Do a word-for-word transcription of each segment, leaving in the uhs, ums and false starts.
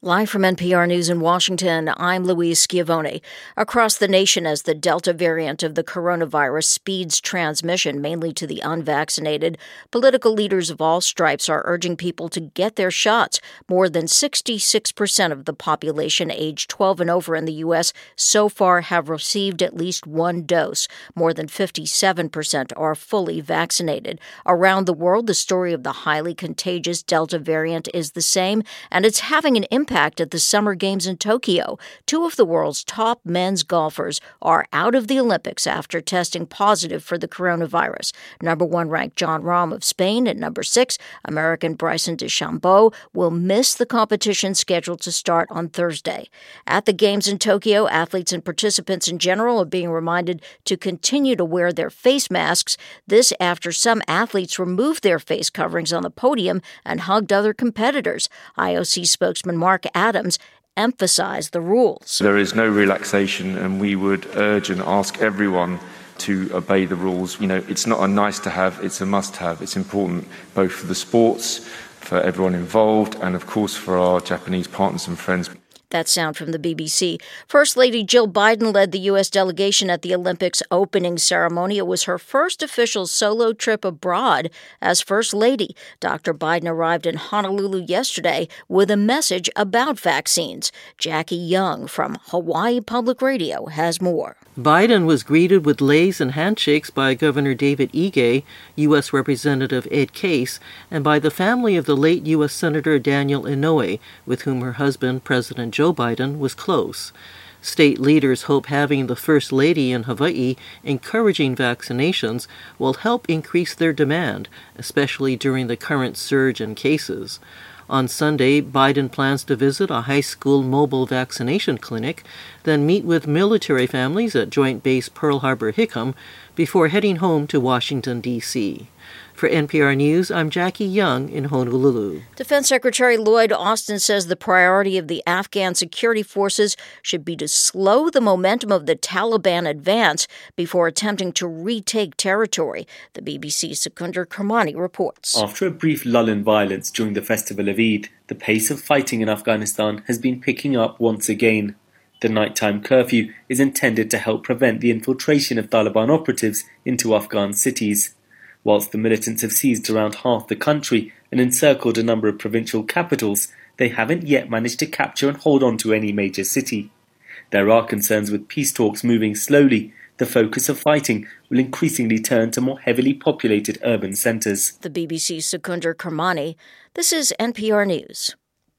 Live from N P R News in Washington, I'm Louise Schiavone. Across the nation, as the Delta variant of the coronavirus speeds transmission, mainly to the unvaccinated, political leaders of all stripes are urging people to get their shots. More than sixty-six percent of the population aged twelve and over in the U S so far have received at least one dose. More than fifty-seven percent are fully vaccinated. Around the world, the story of the highly contagious Delta variant is the same, and it's having an impact at the Summer Games in Tokyo. Two of the world's top men's golfers are out of the Olympics after testing positive for the coronavirus. Number one ranked Jon Rahm of Spain and number six, American Bryson DeChambeau, will miss the competition scheduled to start on Thursday. At the Games in Tokyo, athletes and participants in general are being reminded to continue to wear their face masks. This after some athletes removed their face coverings on the podium and hugged other competitors. I O C spokesman Mark Adams emphasized the rules. There is no relaxation, and we would urge and ask everyone to obey the rules. You know, it's not a nice to have, it's a must have. It's important both for the sports, for everyone involved, and of course for our Japanese partners and friends. That sound from the B B C. First Lady Jill Biden led the U S delegation at the Olympics opening ceremony. It was her first official solo trip abroad as First Lady. Doctor Biden arrived in Honolulu yesterday with a message about vaccines. Jackie Young from Hawaii Public Radio has more. Biden was greeted with leis and handshakes by Governor David Ige, U S Representative Ed Case, and by the family of the late U S Senator Daniel Inouye, with whom her husband, President Joe Biden, was close. State leaders hope having the First Lady in Hawaii encouraging vaccinations will help increase their demand, especially during the current surge in cases. On Sunday, Biden plans to visit a high school mobile vaccination clinic, then meet with military families at Joint Base Pearl Harbor-Hickam before heading home to Washington, D C For N P R News, I'm Jackie Young in Honolulu. Defense Secretary Lloyd Austin says the priority of the Afghan security forces should be to slow the momentum of the Taliban advance before attempting to retake territory. The B B C's Secundra Kermani reports. After a brief lull in violence during the festival of Eid, the pace of fighting in Afghanistan has been picking up once again. The nighttime curfew is intended to help prevent the infiltration of Taliban operatives into Afghan cities. Whilst the militants have seized around half the country and encircled a number of provincial capitals, they haven't yet managed to capture and hold on to any major city. There are concerns with peace talks moving slowly. The focus of fighting will increasingly turn to more heavily populated urban centres. The B B C's Secundra Kermani. This is N P R News.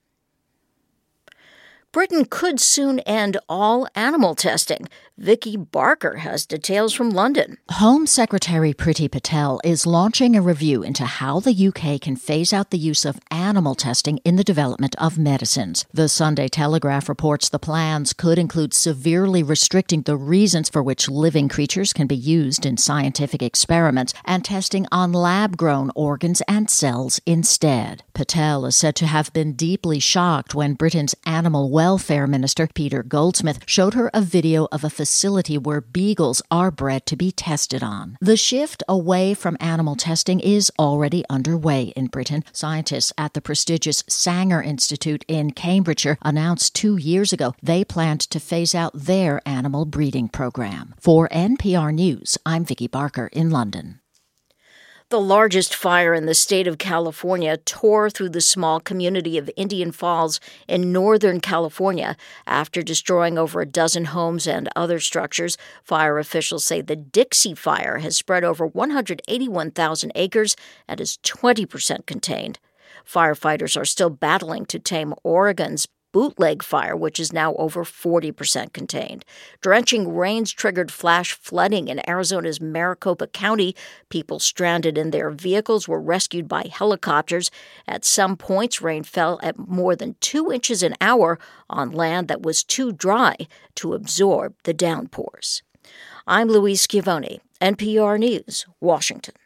Britain could soon end all animal testing. Vicky Barker has details from London. Home Secretary Priti Patel is launching a review into how the U K can phase out the use of animal testing in the development of medicines. The Sunday Telegraph reports the plans could include severely restricting the reasons for which living creatures can be used in scientific experiments and testing on lab-grown organs and cells instead. Patel is said to have been deeply shocked when Britain's Animal Welfare Minister Peter Goldsmith showed her a video of a facility where beagles are bred to be tested on. The shift away from animal testing is already underway in Britain. Scientists at the prestigious Sanger Institute in Cambridgeshire announced two years ago they planned to phase out their animal breeding program. For N P R News, I'm Vicky Barker in London. The largest fire in the state of California tore through the small community of Indian Falls in Northern California after destroying over a dozen homes and other structures. Fire officials say the Dixie Fire has spread over one hundred eighty-one thousand acres and is twenty percent contained. Firefighters are still battling to tame Oregon's Bootleg Fire, which is now over forty percent contained. Drenching rains triggered flash flooding in Arizona's Maricopa County. People stranded in their vehicles were rescued by helicopters. At some points, rain fell at more than two inches an hour on land that was too dry to absorb the downpours. I'm Louise Schiavone, N P R News, Washington.